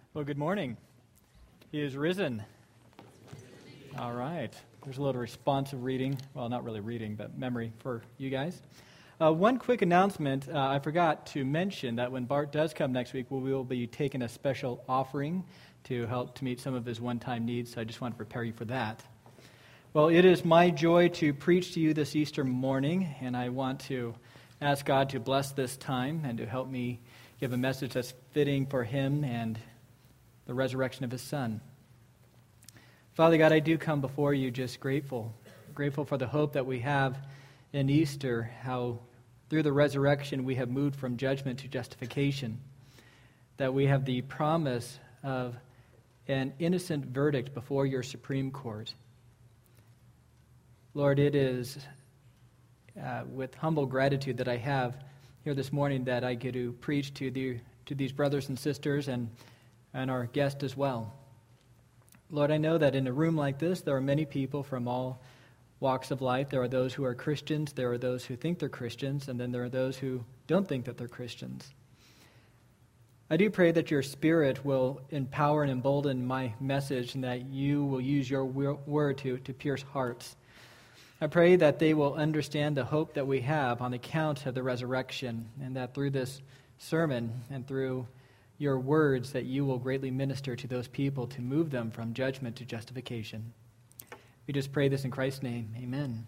Well, good morning. He is risen. All right. There's a little responsive reading. Well, not really reading, but memory for you guys. One quick announcement. I forgot to mention that when Bart does come next week, we will be taking a special offering to help to meet some of his one-time needs. So I just want to prepare you for that. Well, it is my joy to preach to you this Easter morning, and I want to ask God to bless this time and to help me give a message that's fitting for him and the resurrection of his Son. Father God, I do come before you just grateful for the hope that we have in Easter, how through the resurrection we have moved from judgment to justification, that we have the promise of an innocent verdict before your Supreme Court. Lord, it is with humble gratitude that I have here this morning that I get to preach to these brothers and sisters and our guest as well. Lord, I know that in a room like this, there are many people from all walks of life. There are those who are Christians, there are those who think they're Christians, and then there are those who don't think that they're Christians. I do pray that your Spirit will empower and embolden my message and that you will use your word to pierce hearts. I pray that they will understand the hope that we have on account of the resurrection, and that through this sermon and through your words that you will greatly minister to those people to move them from judgment to justification. We just pray this in Christ's name. Amen.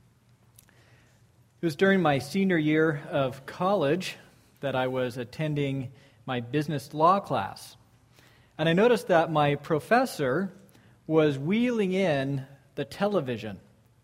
It was during my senior year of college that I was attending my business law class. And I noticed that my professor was wheeling in the television.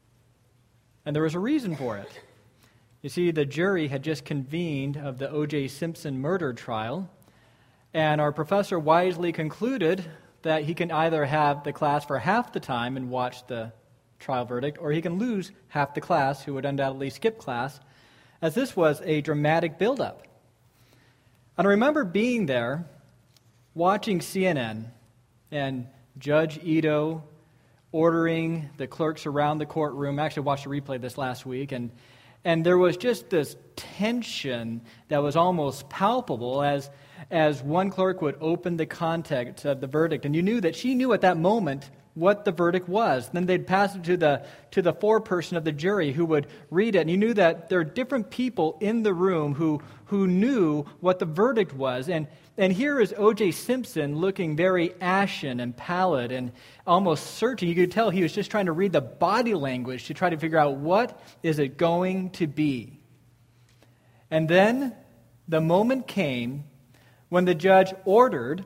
And there was a reason for it. You see, the jury had just convened of the O.J. Simpson murder trial, and our professor wisely concluded that he can either have the class for half the time and watch the trial verdict, or he can lose half the class, who would undoubtedly skip class, as this was a dramatic buildup. And I remember being there, watching CNN, and Judge Ito ordering the clerks around the courtroom. I actually watched a replay of this last week, and there was just this tension that was almost palpable as one clerk would open the context of the verdict, and you knew that she knew at that moment what the verdict was. Then they'd pass it to the foreperson of the jury who would read it, and you knew that there are different people in the room who knew what the verdict was. And here is O.J. Simpson looking very ashen and pallid and almost searching. You could tell he was just trying to read the body language to try to figure out what is it going to be. And then the moment came when the judge ordered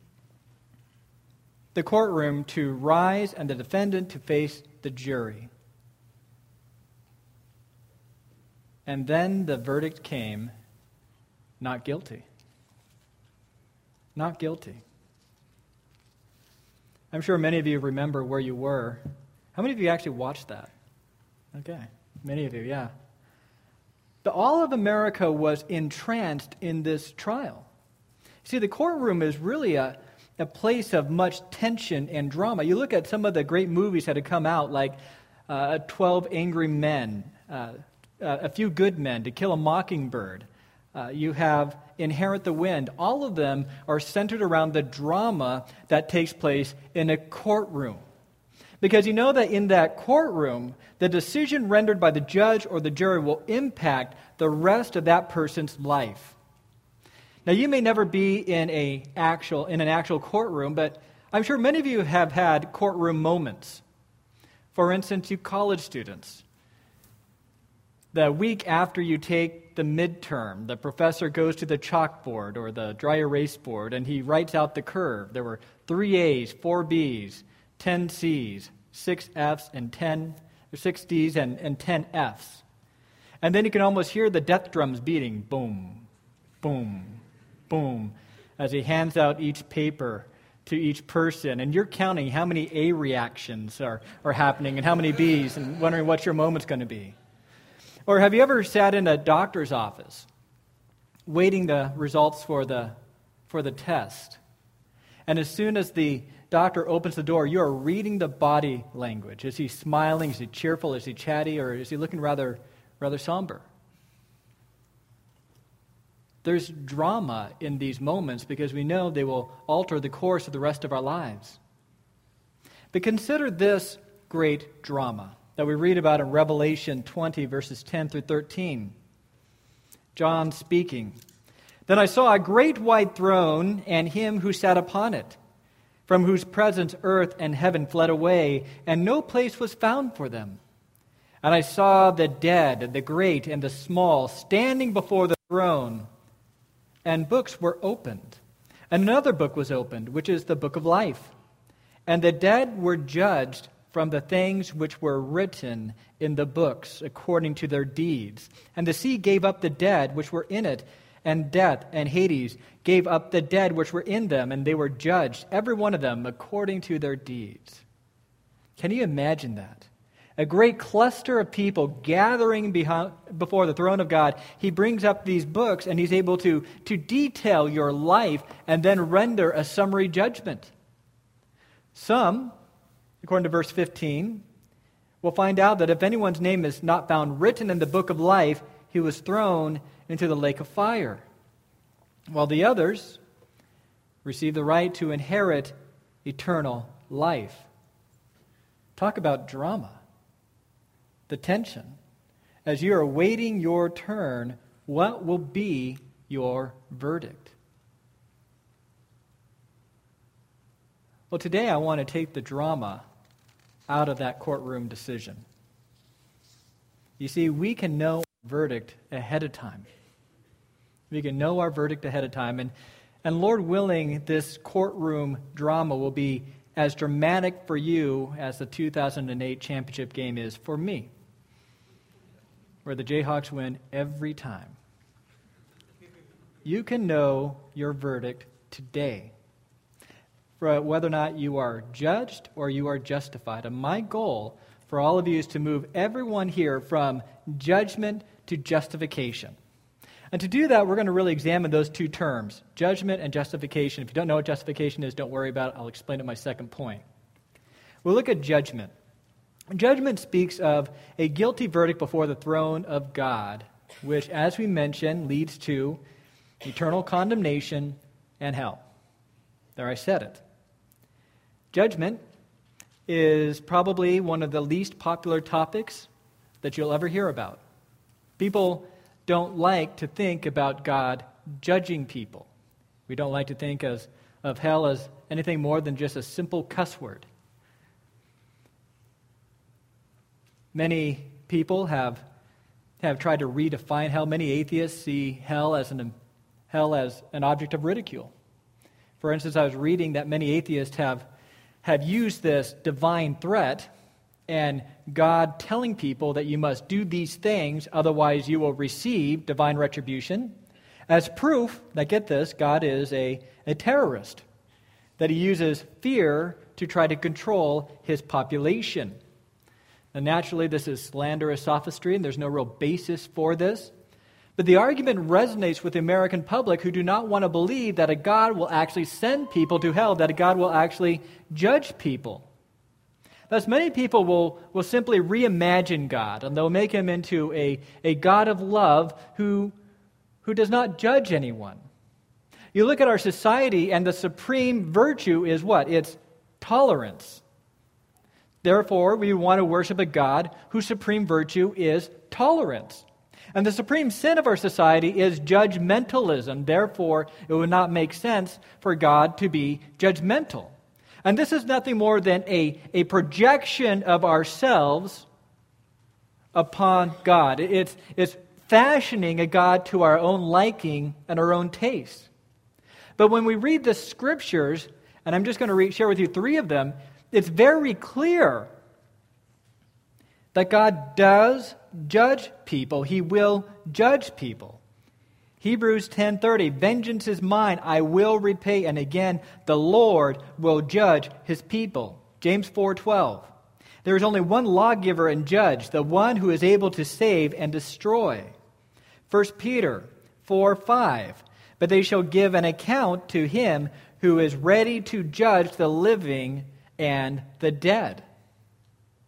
the courtroom to rise and the defendant to face the jury. And then the verdict came, not guilty. Not guilty. I'm sure many of you remember where you were. How many of you actually watched that? Okay, many of you, yeah. All of America was entranced in this trial. See, the courtroom is really a place of much tension and drama. You look at some of the great movies that have come out, like 12 Angry Men, A Few Good Men, To Kill a Mockingbird. You have Inherit the Wind. All of them are centered around the drama that takes place in a courtroom. Because you know that in that courtroom, the decision rendered by the judge or the jury will impact the rest of that person's life. Now, you may never be in an actual courtroom, but I'm sure many of you have had courtroom moments. For instance, you college students. The week after you take the midterm, the professor goes to the chalkboard or the dry erase board, and he writes out the curve. There were 3 A's, 4 B's, 10 C's, 6 F's, and 6 D's and 10 F's. And then you can almost hear the death drums beating, boom, boom, boom, as he hands out each paper to each person. And you're counting how many A reactions are happening and how many B's and wondering what your moment's going to be. Or have you ever sat in a doctor's office waiting the results for the test? And as soon as the doctor opens the door, you are reading the body language. Is he smiling? Is he cheerful? Is he chatty? Or is he looking rather somber? There's drama in these moments because we know they will alter the course of the rest of our lives. But consider this great drama that we read about in Revelation 20, verses 10 through 13. John speaking. Then I saw a great white throne and him who sat upon it, from whose presence earth and heaven fled away, and no place was found for them. And I saw the dead, the great and the small, standing before the throne, and books were opened. And another book was opened, which is the book of life. And the dead were judged from the things which were written in the books according to their deeds. And the sea gave up the dead which were in it, and death and Hades gave up the dead which were in them, and they were judged, every one of them, according to their deeds. Can you imagine that? A great cluster of people gathering before the throne of God. He brings up these books, and he's able to detail your life and then render a summary judgment. Some, according to verse 15, will find out that if anyone's name is not found written in the book of life, he was thrown into the lake of fire, while the others receive the right to inherit eternal life. Talk about drama. The tension. As you are awaiting your turn, what will be your verdict? Well, today I want to take the drama out of that courtroom decision. You see, we can know our verdict ahead of time. We can know our verdict ahead of time. And Lord willing, this courtroom drama will be as dramatic for you as the 2008 championship game is for me, where the Jayhawks win every time. You can know your verdict today, for whether or not you are judged or you are justified. And my goal for all of you is to move everyone here from judgment to justification. And to do that, we're going to really examine those two terms, judgment and justification. If you don't know what justification is, don't worry about it. I'll explain it in my second point. We'll look at judgment. Judgment speaks of a guilty verdict before the throne of God, which, as we mentioned, leads to eternal condemnation and hell. There, I said it. Judgment is probably one of the least popular topics that you'll ever hear about. People don't like to think about God judging people. We don't like to think of hell as anything more than just a simple cuss word. Many people have tried to redefine hell. Many atheists see hell as an object of ridicule. For instance, I was reading that many atheists have used this divine threat and God telling people that you must do these things, otherwise you will receive divine retribution, as proof that, get this, God is a terrorist, that he uses fear to try to control his population. And naturally, this is slanderous sophistry, and there's no real basis for this. But the argument resonates with the American public who do not want to believe that a God will actually send people to hell, that a God will actually judge people. Thus, many people will simply reimagine God, and they'll make him into a God of love who does not judge anyone. You look at our society, and the supreme virtue is what? It's tolerance. Therefore, we want to worship a God whose supreme virtue is tolerance. And the supreme sin of our society is judgmentalism. Therefore, it would not make sense for God to be judgmental. And this is nothing more than a projection of ourselves upon God. It's fashioning a God to our own liking and our own taste. But when we read the Scriptures, and I'm just going to share with you 3 of them, it's very clear that God does judge people. He will judge people. Hebrews 10:30, vengeance is mine, I will repay. And again, the Lord will judge his people. James 4:12, there is only one lawgiver and judge, the one who is able to save and destroy. 1 Peter 4:5, but they shall give an account to him who is ready to judge the living and the dead.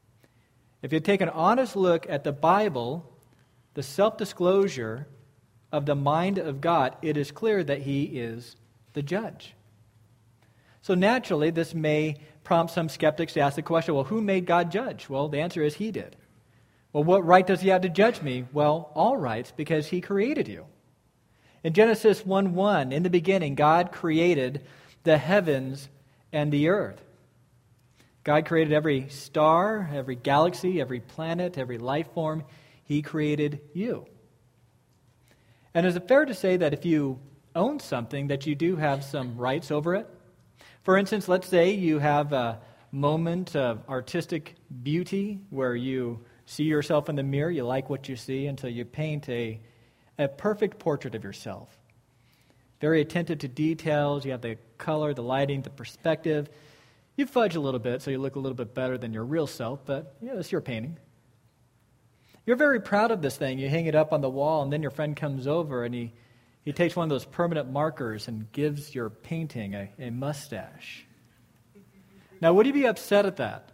If you take an honest look at the Bible, the self-disclosure of the mind of God, it is clear that he is the judge. So naturally, this may prompt some skeptics to ask the question, well, who made God judge? Well, the answer is he did. Well, what right does he have to judge me? Well, all rights, because he created you. In Genesis 1:1, in the beginning, God created the heavens and the earth. God created every star, every galaxy, every planet, every life form. He created you. And is it fair to say that if you own something, that you do have some rights over it? For instance, let's say you have a moment of artistic beauty where you see yourself in the mirror, you like what you see, until you paint a perfect portrait of yourself. Very attentive to details, you have the color, the lighting, the perspective. You fudge a little bit so you look a little bit better than your real self, but it's your painting. You're very proud of this thing. You hang it up on the wall, and then your friend comes over and he takes one of those permanent markers and gives your painting a mustache. Now, would you be upset at that?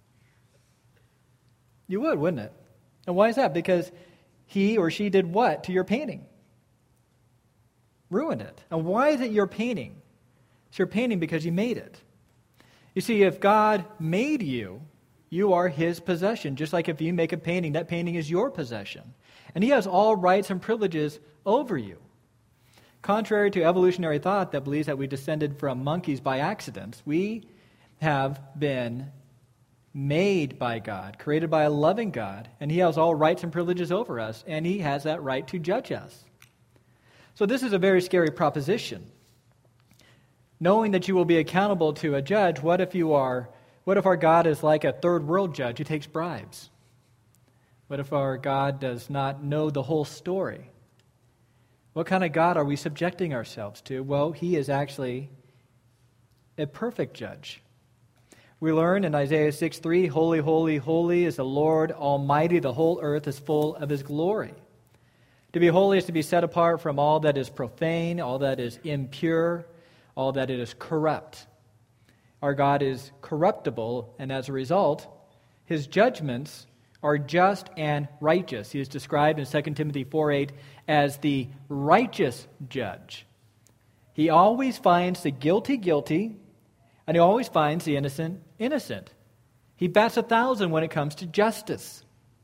You would, wouldn't it? And why is that? Because he or she did what to your painting? Ruined it. And why is it your painting? It's your painting because you made it. You see, if God made you, you are his possession. Just like if you make a painting, that painting is your possession. And he has all rights and privileges over you. Contrary to evolutionary thought that believes that we descended from monkeys by accident, we have been made by God, created by a loving God, and he has all rights and privileges over us, and he has that right to judge us. So this is a very scary proposition. Knowing that you will be accountable to a judge, what if our God is like a third world judge who takes bribes? What if our God does not know the whole story? What kind of God are we subjecting ourselves to? Well, he is actually a perfect judge. We learn in Isaiah 6:3, "Holy, holy, holy is the Lord Almighty. The whole earth is full of his glory." To be holy is to be set apart from all that is profane, all that is impure, all that is corrupt. Our God is corruptible, and as a result, his judgments are just and righteous. He is described in 2 Timothy 4:8 as the righteous judge. He always finds the guilty guilty, and he always finds the innocent innocent. He bats 1,000 when it comes to justice.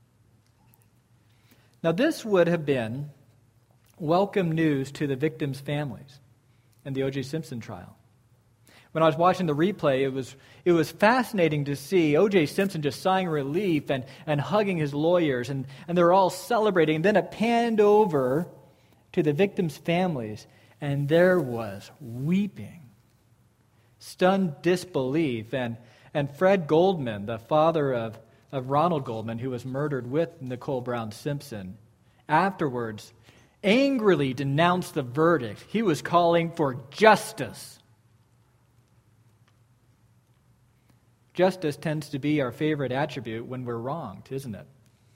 Now, this would have been welcome news to the victims' families in the O.J. Simpson trial. When I was watching the replay, it was fascinating to see O.J. Simpson just sighing relief and hugging his lawyers, and they're all celebrating. And then it panned over to the victims' families, and there was weeping, stunned disbelief. And Fred Goldman, the father of Ronald Goldman, who was murdered with Nicole Brown Simpson, afterwards angrily denounced the verdict. He was calling for justice. Justice tends to be our favorite attribute when we're wronged, isn't it?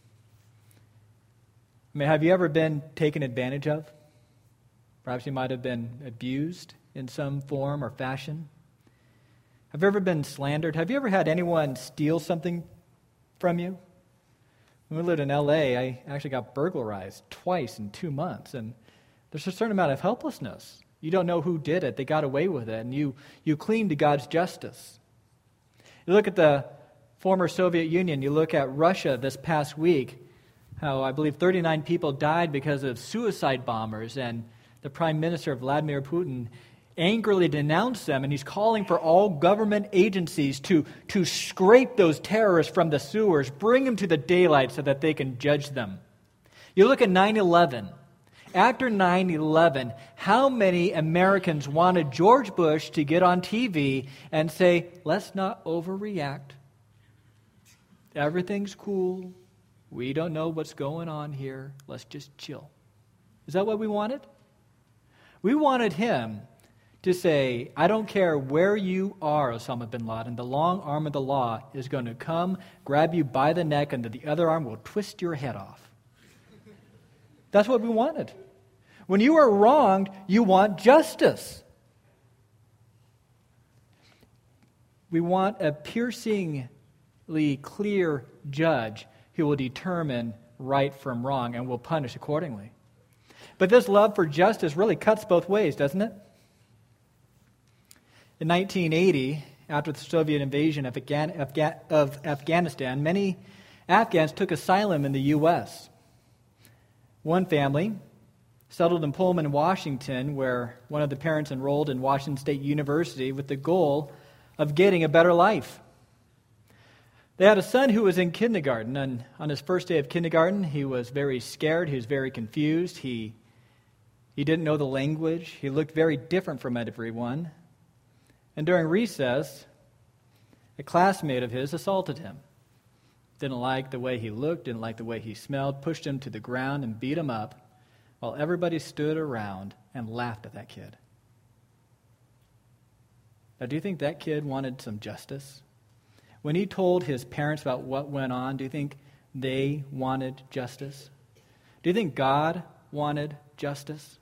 I mean, have you ever been taken advantage of? Perhaps you might have been abused in some form or fashion. Have you ever been slandered? Have you ever had anyone steal something from you? When we lived in L.A., I actually got burglarized twice in 2 months, and there's a certain amount of helplessness. You don't know who did it. They got away with it, and you cling to God's justice. You look at the former Soviet Union, you look at Russia this past week, how I believe 39 people died because of suicide bombers, and the Prime Minister, Vladimir Putin, angrily denounced them, and he's calling for all government agencies to scrape those terrorists from the sewers, bring them to the daylight so that they can judge them. You look at 9/11. After 9/11, how many Americans wanted George Bush to get on TV and say, let's not overreact. Everything's cool. We don't know what's going on here. Let's just chill. Is that what we wanted? We wanted him to say, I don't care where you are, Osama bin Laden, the long arm of the law is going to come, grab you by the neck, and the other arm will twist your head off. That's what we wanted. When you are wronged, you want justice. We want a piercingly clear judge who will determine right from wrong and will punish accordingly. But this love for justice really cuts both ways, doesn't it? In 1980, after the Soviet invasion of Afghanistan, many Afghans took asylum in the U.S. One family settled in Pullman, Washington, where one of the parents enrolled in Washington State University with the goal of getting a better life. They had a son who was in kindergarten, and on his first day of kindergarten, he was very scared, he was very confused, he didn't know the language, he looked very different from everyone. And during recess, a classmate of his assaulted him. Didn't like the way he looked, didn't like the way he smelled, pushed him to the ground and beat him up while everybody stood around and laughed at that kid. Now, do you think that kid wanted some justice? When he told his parents about what went on, do you think they wanted justice? Do you think God wanted justice?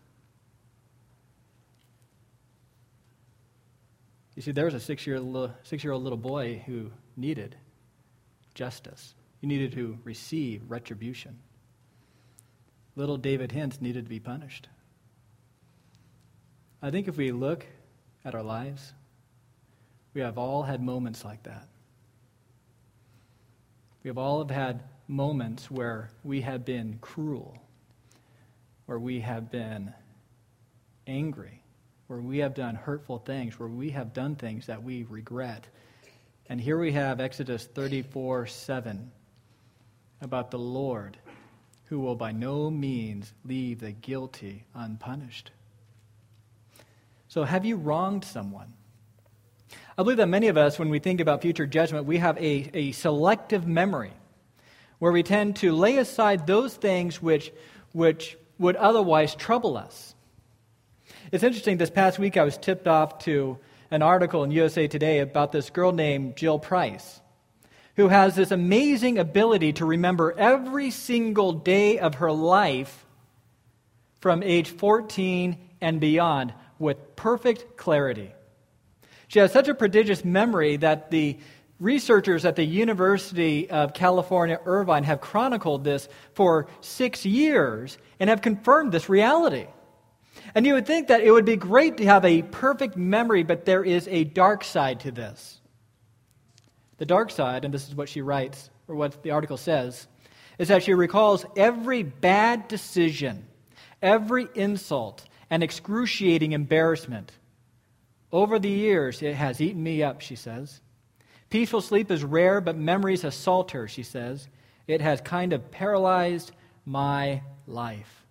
You see, there was a six-year-old little boy who needed justice. He needed to receive retribution. Little David Hintz needed to be punished. I think if we look at our lives, we have all had moments like that. We have all had moments where we have been cruel, where we have been angry, where we have done hurtful things, where we have done things that we regret. And here we have Exodus 34:7 about the Lord who will by no means leave the guilty unpunished. So have you wronged someone? I believe that many of us, when we think about future judgment, we have a selective memory where we tend to lay aside those things which would otherwise trouble us. It's interesting, this past week I was tipped off to an article in USA Today about this girl named Jill Price, who has this amazing ability to remember every single day of her life from age 14 and beyond with perfect clarity. She has such a prodigious memory that the researchers at the University of California, Irvine, have chronicled this for 6 years and have confirmed this reality. And you would think that it would be great to have a perfect memory, but there is a dark side to this. The dark side, and this is what she writes, or what the article says, is that she recalls every bad decision, every insult, and excruciating embarrassment. Over the years, it has eaten me up, she says. Peaceful sleep is rare, but memories assault her, she says. It has kind of paralyzed my life.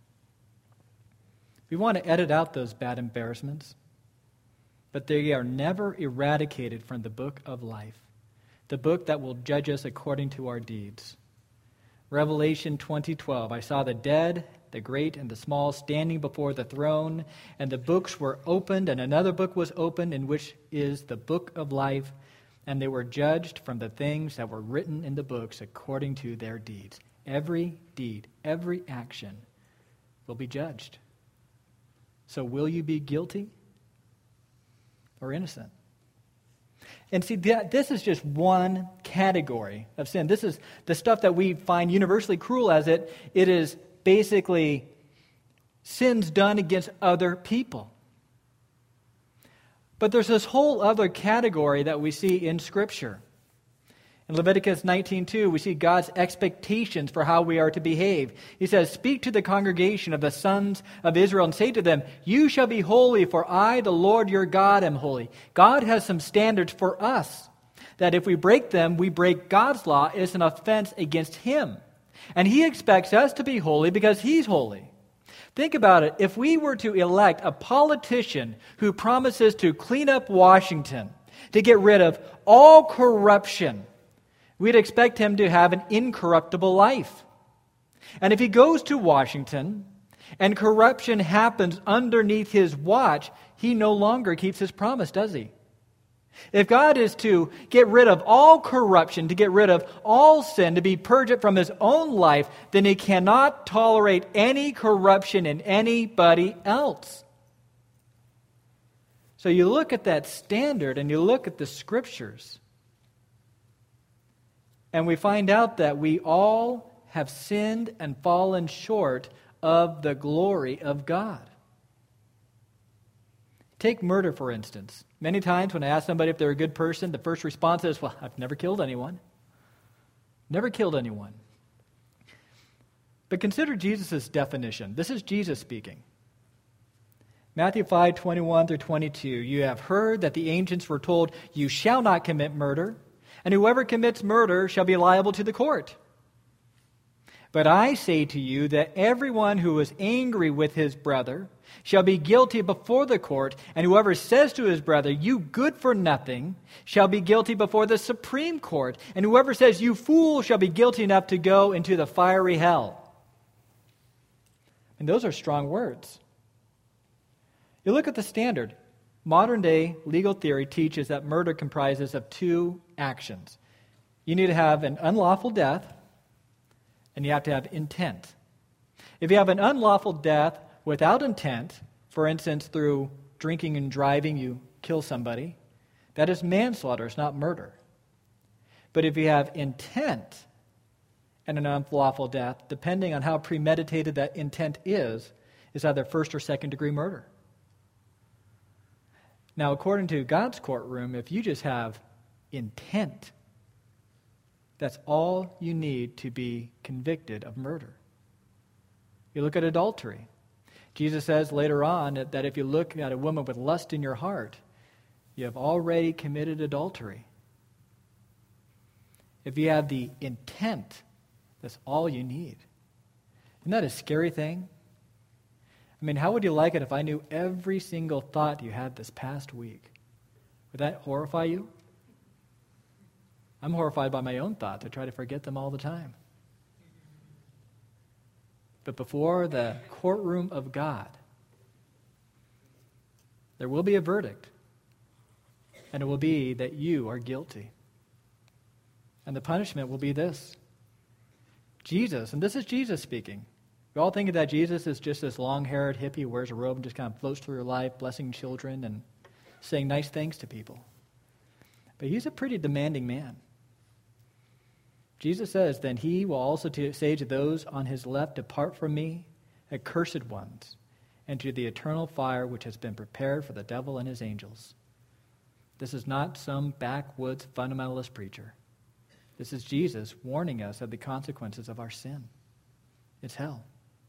We want to edit out those bad embarrassments, but they are never eradicated from the book of life, the book that will judge us according to our deeds. Revelation 20:12, I saw the dead, the great and the small, standing before the throne, and the books were opened, and another book was opened, in which is the book of life, and they were judged from the things that were written in the books according to their deeds. Every deed, every action will be judged. So will you be guilty or innocent? And see, this is just one category of sin. This is the stuff that we find universally cruel as it is basically sins done against other people. But there's this whole other category that we see in Scripture. In Leviticus 19:2, we see God's expectations for how we are to behave. He says, speak to the congregation of the sons of Israel and say to them, you shall be holy, for I, the Lord your God, am holy. God has some standards for us, that if we break them, we break God's law. It's an offense against Him. And He expects us to be holy because He's holy. Think about it. If we were to elect a politician who promises to clean up Washington, to get rid of all corruption, we'd expect him to have an incorruptible life. And if he goes to Washington and corruption happens underneath his watch, he no longer keeps his promise, does he? If God is to get rid of all corruption, to get rid of all sin, to be purged from his own life, then he cannot tolerate any corruption in anybody else. So you look at that standard and you look at the Scriptures, and we find out that we all have sinned and fallen short of the glory of God. Take murder, for instance. Many times when I ask somebody if they're a good person, the first response is, well, I've never killed anyone. Never killed anyone. But consider Jesus' definition. This is Jesus speaking. Matthew 5:21 through 22. You have heard that the ancients were told, you shall not commit murder, and whoever commits murder shall be liable to the court. But I say to you that everyone who is angry with his brother shall be guilty before the court, and whoever says to his brother, you good for nothing, shall be guilty before the Supreme Court, and whoever says, you fool, shall be guilty enough to go into the fiery hell. And those are strong words. You look at the standard. Modern-day legal theory teaches that murder comprises of two actions. You need to have an unlawful death, and you have to have intent. If you have an unlawful death without intent, for instance, through drinking and driving, you kill somebody, that is manslaughter, it's not murder. But if you have intent and an unlawful death, depending on how premeditated that intent is either first or second degree murder. Now, according to God's courtroom, if you just have intent, that's all you need to be convicted of murder. You look at adultery. Jesus says later on that if you look at a woman with lust in your heart, you have already committed adultery. If you have the intent, that's all you need. Isn't that a scary thing? I mean, how would you like it if I knew every single thought you had this past week? Would that horrify you? I'm horrified by my own thoughts. I try to forget them all the time. But before the courtroom of God, there will be a verdict, and it will be that you are guilty. And the punishment will be this. Jesus, and this is Jesus speaking. We all think that Jesus is just this long-haired hippie who wears a robe and just kind of floats through her life, blessing children and saying nice things to people. But he's a pretty demanding man. Jesus says, then he will also say to those on his left, depart from me, accursed ones, into the eternal fire which has been prepared for the devil and his angels. This is not some backwoods fundamentalist preacher. This is Jesus warning us of the consequences of our sin. It's hell.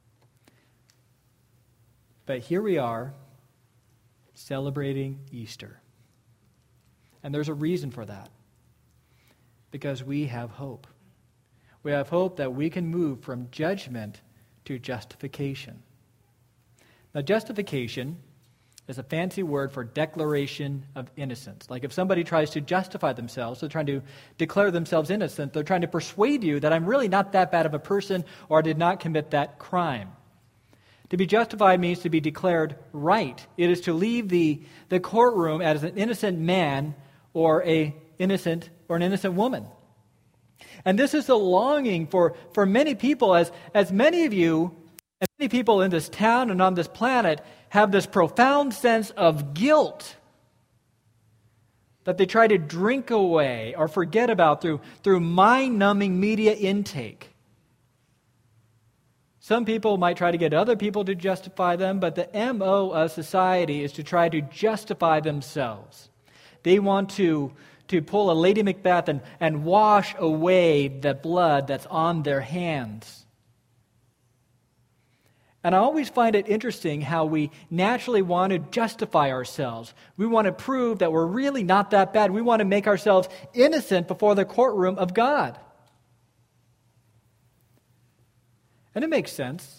But here we are, celebrating Easter. And there's a reason for that. Because we have hope. We have hope that we can move from judgment to justification. Now, justification is a fancy word for declaration of innocence. Like if somebody tries to justify themselves, they're trying to declare themselves innocent, they're trying to persuade you that I'm really not that bad of a person or I did not commit that crime. To be justified means to be declared right. It is to leave the courtroom as an innocent man or an innocent woman. And this is the longing for many people, as many of you, and many people in this town and on this planet have this profound sense of guilt that they try to drink away or forget about through mind-numbing media intake. Some people might try to get other people to justify them, but the MO of society is to try to justify themselves. They want to pull a Lady Macbeth and wash away the blood that's on their hands. And I always find it interesting how we naturally want to justify ourselves. We want to prove that we're really not that bad. We want to make ourselves innocent before the courtroom of God. And it makes sense.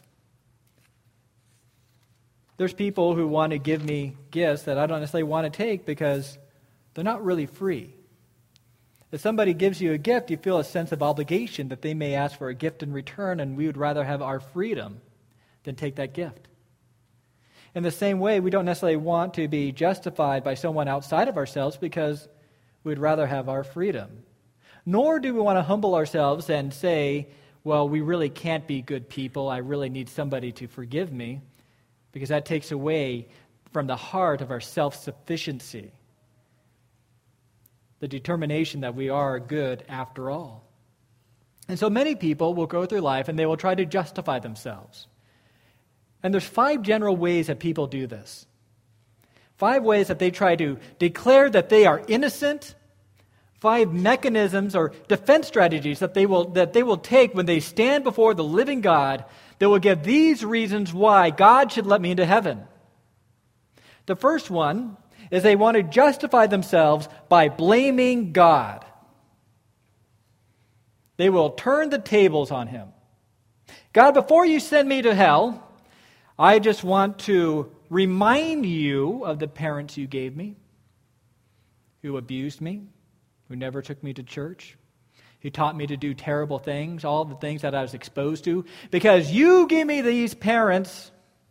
There's people who want to give me gifts that I don't necessarily want to take because they're not really free. If somebody gives you a gift, you feel a sense of obligation that they may ask for a gift in return, and we would rather have our freedom than take that gift. In the same way, we don't necessarily want to be justified by someone outside of ourselves because we'd rather have our freedom. Nor do we want to humble ourselves and say, well, we really can't be good people. I really need somebody to forgive me, because that takes away from the heart of our self-sufficiency, the determination that we are good after all. And so many people will go through life and they will try to justify themselves. And there's 5 general ways that people do this. 5 ways that they try to declare that they are innocent. 5 mechanisms or defense strategies that they will take when they stand before the living God that will give these reasons why God should let me into heaven. The first one is they want to justify themselves by blaming God. They will turn the tables on him. God, before you send me to hell, I just want to remind you of the parents you gave me, who abused me, who never took me to church, who taught me to do terrible things, all the things that I was exposed to. Because you gave me these parents,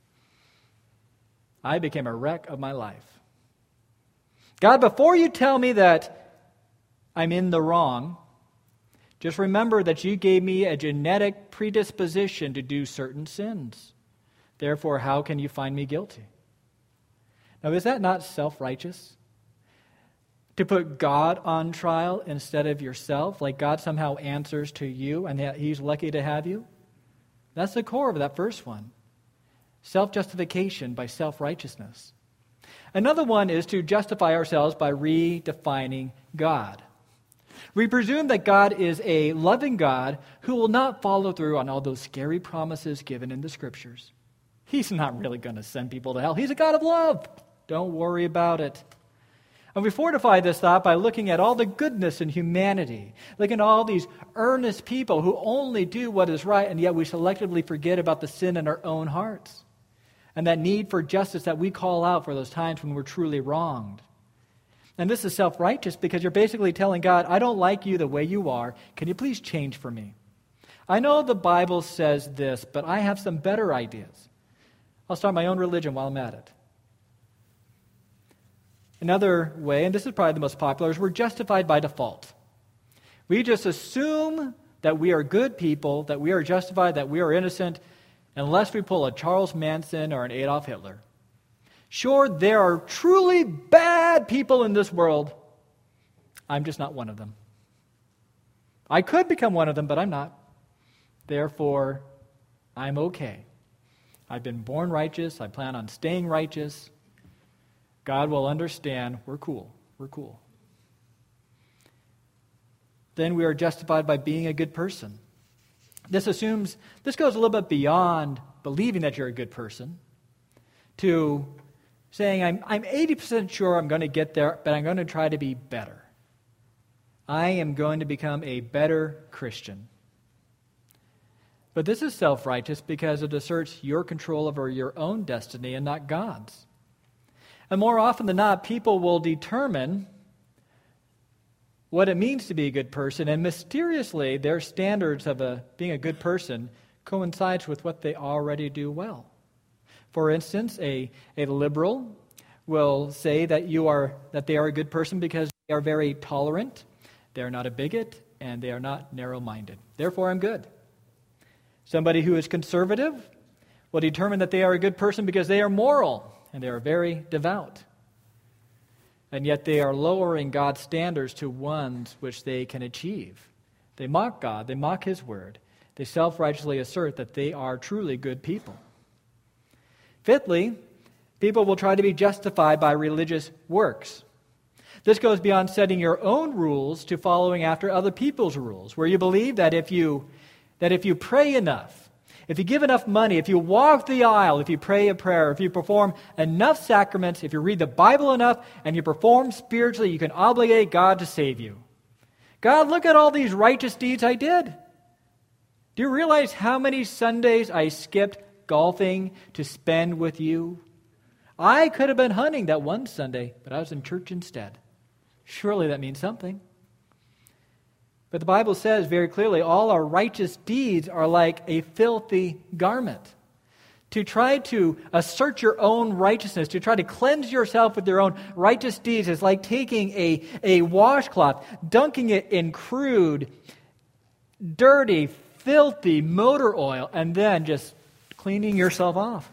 I became a wreck of my life. God, before you tell me that I'm in the wrong, just remember that you gave me a genetic predisposition to do certain sins. Therefore, how can you find me guilty? Now, is that not self-righteous? To put God on trial instead of yourself, like God somehow answers to you and that he's lucky to have you? That's the core of that first one. Self-justification by self-righteousness. Another one is to justify ourselves by redefining God. We presume that God is a loving God who will not follow through on all those scary promises given in the Scriptures. He's not really going to send people to hell. He's a God of love. Don't worry about it. And we fortify this thought by looking at all the goodness in humanity, looking at all these earnest people who only do what is right, and yet we selectively forget about the sin in our own hearts and that need for justice that we call out for those times when we're truly wronged. And this is self-righteous because you're basically telling God, I don't like you the way you are. Can you please change for me? I know the Bible says this, but I have some better ideas. I'll start my own religion while I'm at it. Another way, and this is probably the most popular, is we're justified by default. We just assume that we are good people, that we are justified, that we are innocent, unless we pull a Charles Manson or an Adolf Hitler. Sure, there are truly bad people in this world. I'm just not one of them. I could become one of them, but I'm not. Therefore, I'm okay. I've been born righteous. I plan on staying righteous. God will understand. We're cool. We're cool. Then we are justified by being a good person. This goes a little bit beyond believing that you're a good person to saying, I'm 80% sure I'm going to get there, but I'm going to try to be better. I am going to become a better Christian. But this is self-righteous because it asserts your control over your own destiny and not God's. And more often than not, people will determine what it means to be a good person, and mysteriously, their standards of being a good person coincides with what they already do well. For instance, a liberal will say that they are a good person because they are very tolerant, they are not a bigot, and they are not narrow-minded. Therefore, I'm good. Somebody who is conservative will determine that they are a good person because they are moral and they are very devout. And yet they are lowering God's standards to ones which they can achieve. They mock God, they mock His word. They self-righteously assert that they are truly good people. Fifthly, people will try to be justified by religious works. This goes beyond setting your own rules to following after other people's rules, where you believe that if you pray enough, if you give enough money, if you walk the aisle, if you pray a prayer, if you perform enough sacraments, if you read the Bible enough, and you perform spiritually, you can obligate God to save you. God, look at all these righteous deeds I did. Do you realize how many Sundays I skipped golfing to spend with you? I could have been hunting that one Sunday, but I was in church instead. Surely that means something. But the Bible says very clearly, all our righteous deeds are like a filthy garment. To try to assert your own righteousness, to try to cleanse yourself with your own righteous deeds is like taking a washcloth, dunking it in crude, dirty, filthy motor oil, and then just cleaning yourself off.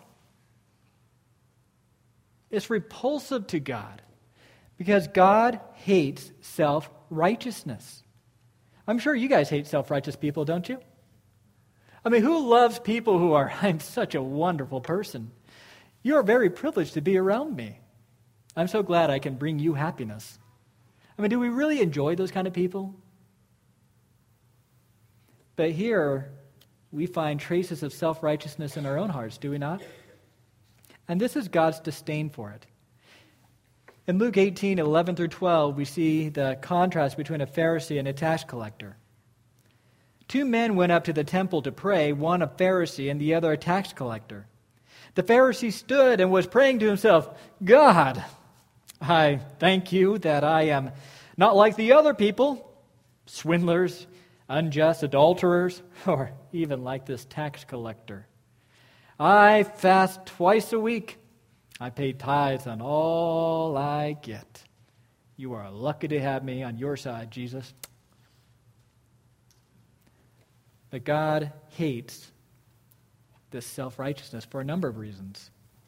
It's repulsive to God because God hates self-righteousness. I'm sure you guys hate self-righteous people, don't you? I mean, who loves people who are, I'm such a wonderful person. You're very privileged to be around me. I'm so glad I can bring you happiness. I mean, do we really enjoy those kind of people? But here, we find traces of self-righteousness in our own hearts, do we not? And this is God's disdain for it. In Luke 18, 11 through 12, we see the contrast between a Pharisee and a tax collector. Two men went up to the temple to pray, one a Pharisee and the other a tax collector. The Pharisee stood and was praying to himself, God, I thank you that I am not like the other people, swindlers, unjust adulterers, or even like this tax collector. I fast twice a week. I pay tithes on all I get. You are lucky to have me on your side, Jesus. But God hates this self-righteousness for a number of reasons.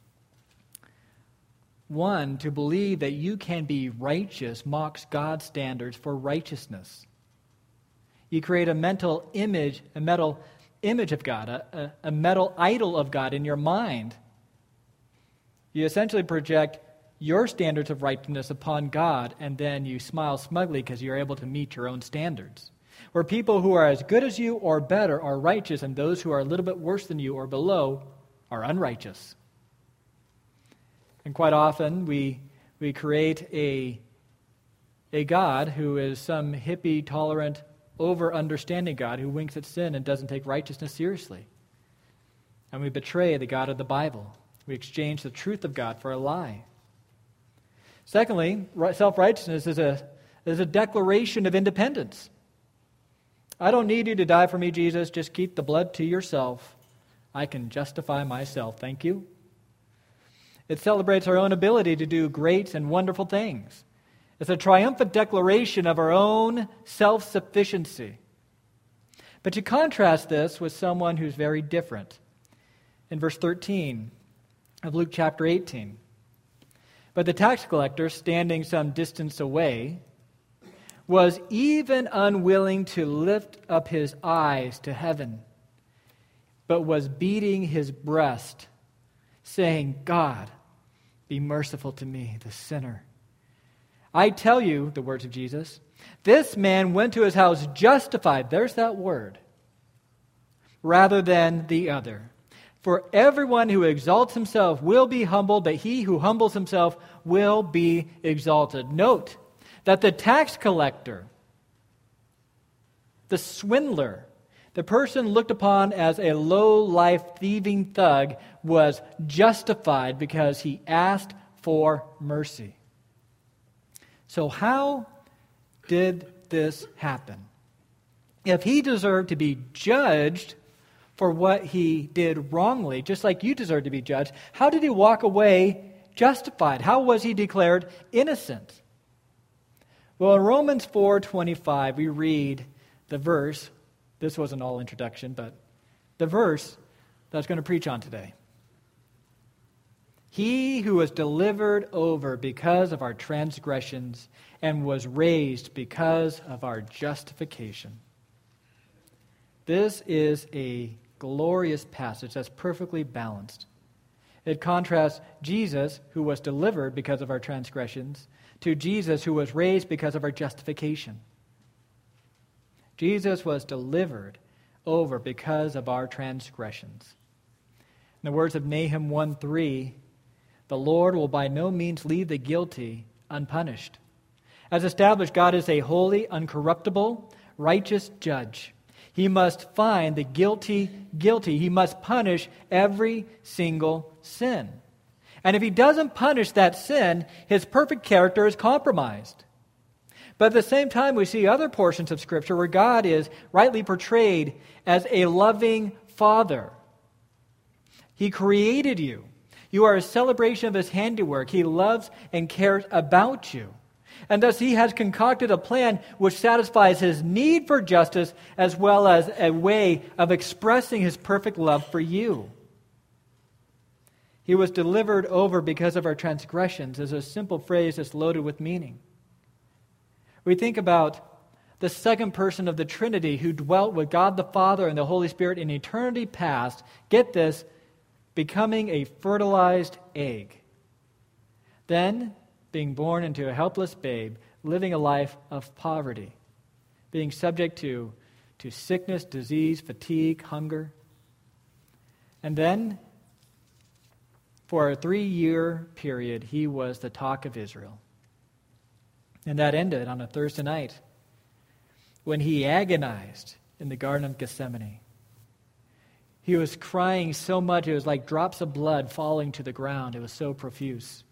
One, to believe that you can be righteous mocks God's standards for righteousness. You create a mental image, of God, a mental idol of God in your mind. You essentially project your standards of righteousness upon God, and then you smile smugly because you're able to meet your own standards. Where people who are as good as you or better are righteous, and those who are a little bit worse than you or below are unrighteous. And quite often we create a God who is some hippie, tolerant, over-understanding God who winks at sin and doesn't take righteousness seriously. And we betray the God of the Bible. We exchange the truth of God for a lie. Secondly, self-righteousness is a declaration of independence. I don't need you to die for me, Jesus. Just keep the blood to yourself. I can justify myself. Thank you. It celebrates our own ability to do great and wonderful things. It's a triumphant declaration of our own self-sufficiency. But you contrast this with someone who's very different. In verse 13 of Luke chapter 18. But the tax collector, standing some distance away, was even unwilling to lift up his eyes to heaven, but was beating his breast, saying, God, be merciful to me, the sinner. I tell you, the words of Jesus, this man went to his house justified, there's that word, rather than the other. For everyone who exalts himself will be humbled, but he who humbles himself will be exalted. Note that the tax collector, the swindler, the person looked upon as a low-life thieving thug, was justified because he asked for mercy. So how did this happen? If he deserved to be judged for what he did wrongly, just like you deserve to be judged, how did he walk away justified? How was he declared innocent? Well, in Romans 4:25, we read the verse. This wasn't all introduction, but the verse that I was going to preach on today. He who was delivered over because of our transgressions and was raised because of our justification. This is a glorious passage that's perfectly balanced. It contrasts Jesus, who was delivered because of our transgressions, to Jesus, who was raised because of our justification. Jesus was delivered over because of our transgressions. In the words of Nahum 1:3, the Lord will by no means leave the guilty unpunished. As established, God is a holy, uncorruptible, righteous judge. He must find the guilty guilty. He must punish every single sin. And if he doesn't punish that sin, his perfect character is compromised. But at the same time, we see other portions of Scripture where God is rightly portrayed as a loving Father. He created you. You are a celebration of His handiwork. He loves and cares about you. And thus He has concocted a plan which satisfies His need for justice as well as a way of expressing His perfect love for you. He was delivered over because of our transgressions is a simple phrase that's loaded with meaning. We think about the second person of the Trinity who dwelt with God the Father and the Holy Spirit in eternity past, get this, becoming a fertilized egg. Then, being born into a helpless babe, living a life of poverty, being subject to sickness, disease, fatigue, hunger. And then, for a 3-year period, he was the talk of Israel. And that ended on a Thursday night when he agonized in the Garden of Gethsemane. He was crying so much, it was like drops of blood falling to the ground. It was so profuse.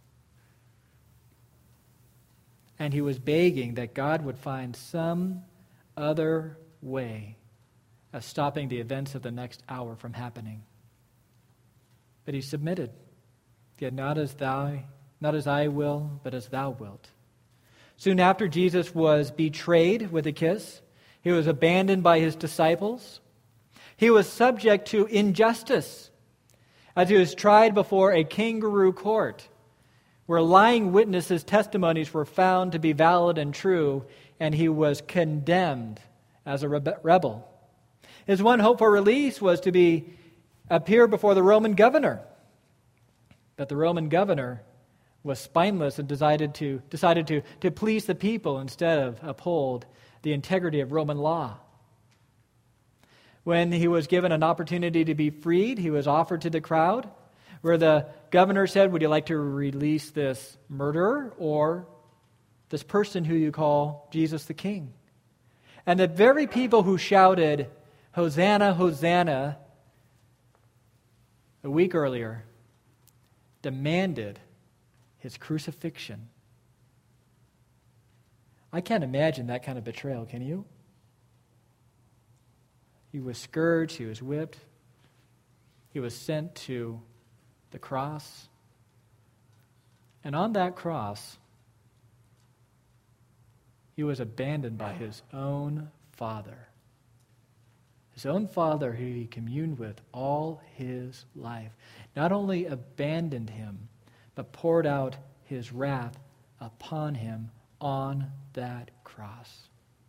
And he was begging that God would find some other way of stopping the events of the next hour from happening. But he submitted. Yet not as I will, but as thou wilt. Soon after, Jesus was betrayed with a kiss. He was abandoned by his disciples. He was subject to injustice as he was tried before a kangaroo court, where lying witnesses' testimonies were found to be valid and true, and he was condemned as a rebel. His one hope for release was to appear before the Roman governor. But the Roman governor was spineless and decided to please the people instead of uphold the integrity of Roman law. When he was given an opportunity to be freed, he was offered to the crowd, where the governor said, "Would you like to release this murderer or this person who you call Jesus the King?" And the very people who shouted, "Hosanna, Hosanna," a week earlier, demanded his crucifixion. I can't imagine that kind of betrayal, can you? He was scourged, he was whipped, he was sent to the cross. And on that cross, he was abandoned by his own Father. His own Father who he communed with all his life. Not only abandoned him, but poured out his wrath upon him on that cross.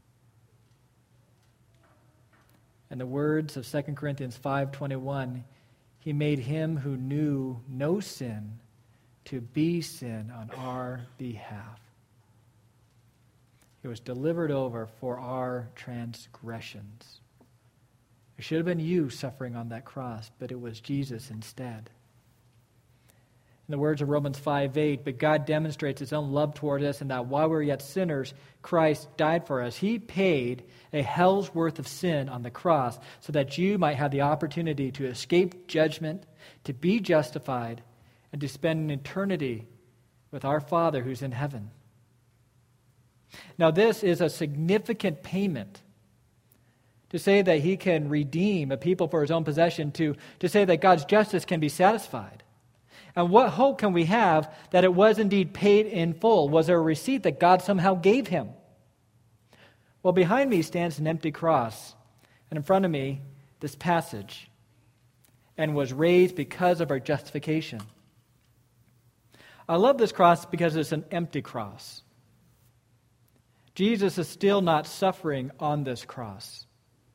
And the words of 2 Corinthians 5:21, he made him who knew no sin to be sin on our behalf. He was delivered over for our transgressions. It should have been you suffering on that cross, but it was Jesus instead. In the words of Romans 5:8, but God demonstrates his own love toward us in that while we were yet sinners, Christ died for us. He paid a hell's worth of sin on the cross so that you might have the opportunity to escape judgment, to be justified, and to spend an eternity with our Father who's in heaven. Now, this is a significant payment. To say that he can redeem a people for his own possession, to say that God's justice can be satisfied. And what hope can we have that it was indeed paid in full? Was there a receipt that God somehow gave him? Well, behind me stands an empty cross, and in front of me, this passage, and was raised because of our justification. I love this cross because it's an empty cross. Jesus is still not suffering on this cross.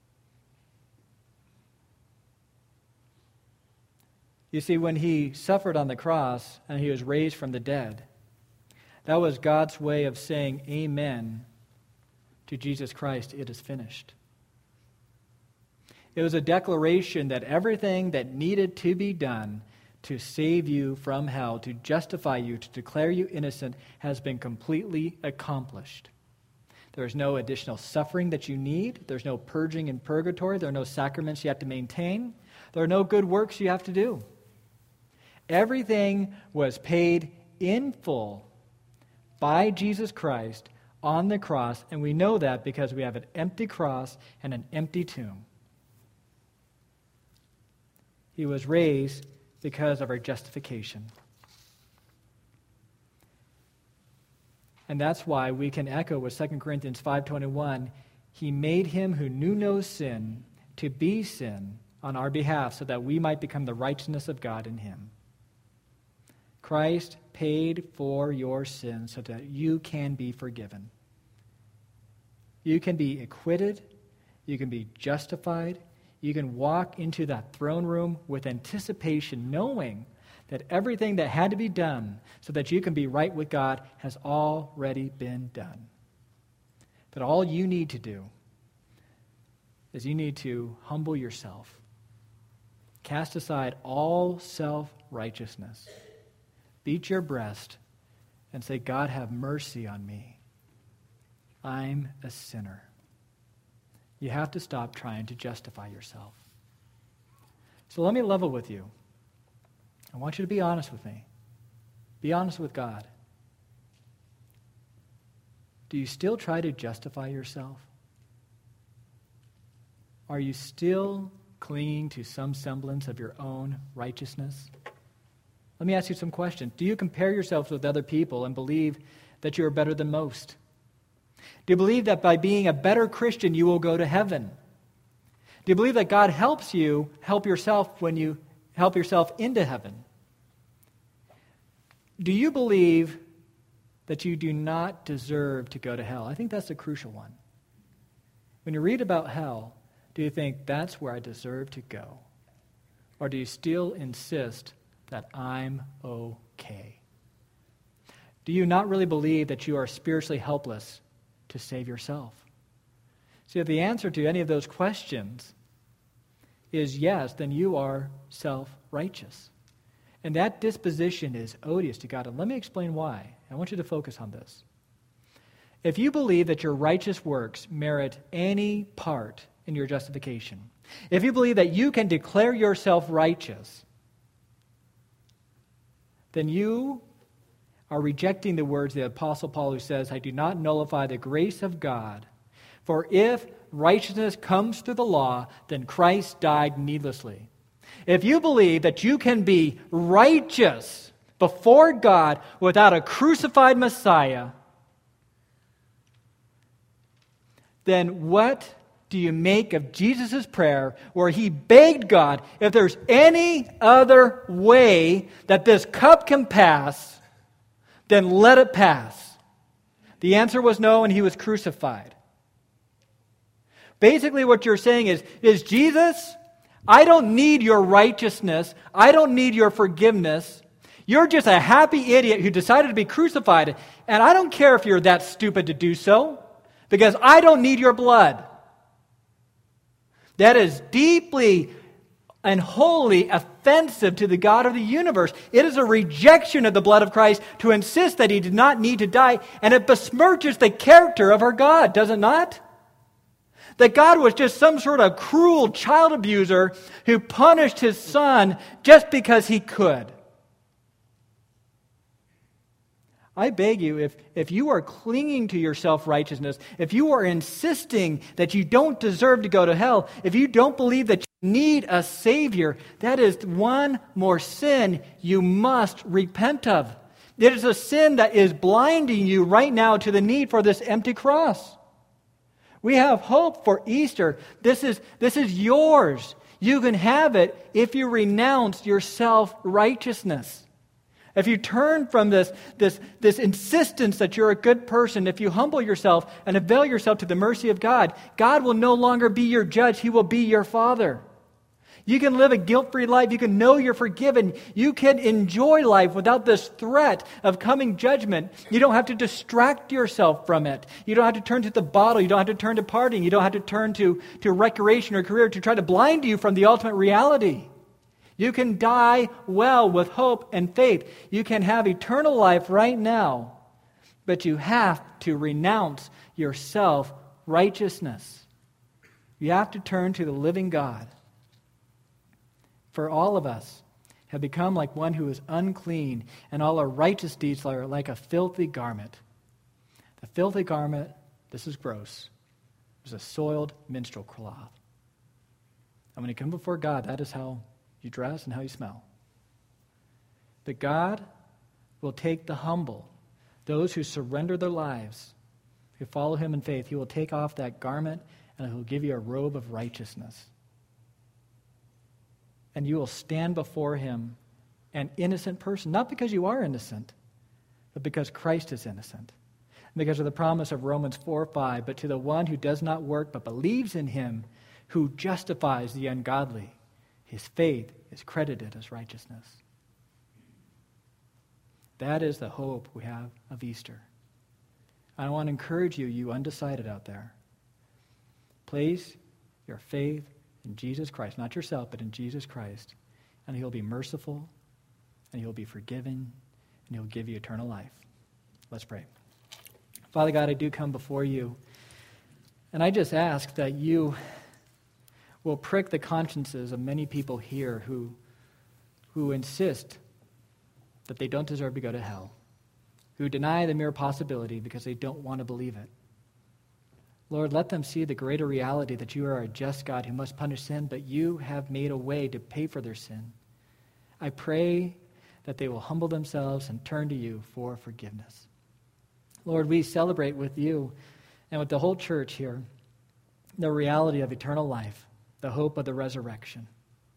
You see, when he suffered on the cross and he was raised from the dead, that was God's way of saying amen to Jesus Christ, it is finished. It was a declaration that everything that needed to be done to save you from hell, to justify you, to declare you innocent, has been completely accomplished. There is no additional suffering that you need. There's no purging in purgatory. There are no sacraments you have to maintain. There are no good works you have to do. Everything was paid in full by Jesus Christ on the cross, and we know that because we have an empty cross and an empty tomb. He was raised because of our justification. And that's why we can echo with 2 Corinthians 5:21, he made him who knew no sin to be sin on our behalf so that we might become the righteousness of God in him. Christ paid for your sins so that you can be forgiven. You can be acquitted. You can be justified. You can walk into that throne room with anticipation, knowing that everything that had to be done so that you can be right with God has already been done. But all you need to do is you need to humble yourself. Cast aside all self-righteousness. Beat your breast and say, God, have mercy on me. I'm a sinner. You have to stop trying to justify yourself. So let me level with you. I want you to be honest with me. Be honest with God. Do you still try to justify yourself? Are you still clinging to some semblance of your own righteousness? Let me ask you some questions. Do you compare yourselves with other people and believe that you are better than most? Do you believe that by being a better Christian you will go to heaven? Do you believe that God helps you help yourself when you help yourself into heaven? Do you believe that you do not deserve to go to hell? I think that's a crucial one. When you read about hell, do you think that's where I deserve to go? Or do you still insist that I'm okay? Do you not really believe that you are spiritually helpless to save yourself? See, if the answer to any of those questions is yes, then you are self-righteous. And that disposition is odious to God. And let me explain why. I want you to focus on this. If you believe that your righteous works merit any part in your justification, if you believe that you can declare yourself righteous, then you are rejecting the words of the Apostle Paul, who says, I do not nullify the grace of God, for if righteousness comes through the law, then Christ died needlessly. If you believe that you can be righteous before God without a crucified Messiah, then what do you make of Jesus' prayer where he begged God, if there's any other way that this cup can pass, then let it pass? The answer was no, and he was crucified. Basically what you're saying is Jesus, I don't need your righteousness. I don't need your forgiveness. You're just a happy idiot who decided to be crucified. And I don't care if you're that stupid to do so, because I don't need your blood. That is deeply and wholly offensive to the God of the universe. It is a rejection of the blood of Christ to insist that he did not need to die, and it besmirches the character of our God, does it not? That God was just some sort of cruel child abuser who punished his son just because he could. I beg you, if you are clinging to your self-righteousness, if you are insisting that you don't deserve to go to hell, if you don't believe that you need a Savior, that is one more sin you must repent of. It is a sin that is blinding you right now to the need for this empty cross. We have hope for Easter. This is yours. You can have it if you renounce your self-righteousness. If you turn from this insistence that you're a good person, if you humble yourself and avail yourself to the mercy of God, God will no longer be your judge. He will be your Father. You can live a guilt-free life. You can know you're forgiven. You can enjoy life without this threat of coming judgment. You don't have to distract yourself from it. You don't have to turn to the bottle. You don't have to turn to partying. You don't have to turn to recreation or career to try to blind you from the ultimate reality. You can die well with hope and faith. You can have eternal life right now, but you have to renounce your self-righteousness. You have to turn to the living God. For all of us have become like one who is unclean, and all our righteous deeds are like a filthy garment. The filthy garment, this is gross, is a soiled minstrel cloth. And when you come before God, that is how you dress and how you smell. But God will take the humble, those who surrender their lives, who follow him in faith. He will take off that garment and he will give you a robe of righteousness. And you will stand before him an innocent person, not because you are innocent, but because Christ is innocent. because of the promise of Romans 4:5, but to the one who does not work but believes in him who justifies the ungodly, his faith is credited as righteousness. That is the hope we have of Easter. I want to encourage you, you undecided out there. Place your faith in Jesus Christ, not yourself, but in Jesus Christ, and he'll be merciful, and he'll be forgiving, and he'll give you eternal life. Let's pray. Father God, I do come before you, and I just ask that you will prick the consciences of many people here who insist that they don't deserve to go to hell, who deny the mere possibility because they don't want to believe it. Lord, let them see the greater reality that you are a just God who must punish sin, but you have made a way to pay for their sin. I pray that they will humble themselves and turn to you for forgiveness. Lord, we celebrate with you and with the whole church here the reality of eternal life, the hope of the resurrection.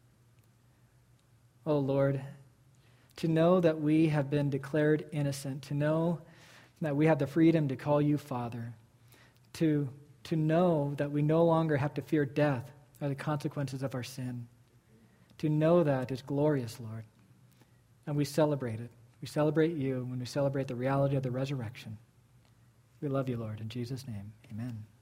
Oh, Lord, to know that we have been declared innocent, to know that we have the freedom to call you Father, to know that we no longer have to fear death or the consequences of our sin. To know that is glorious, Lord. And we celebrate it. We celebrate you when we celebrate the reality of the resurrection. We love you, Lord. In Jesus' name, amen.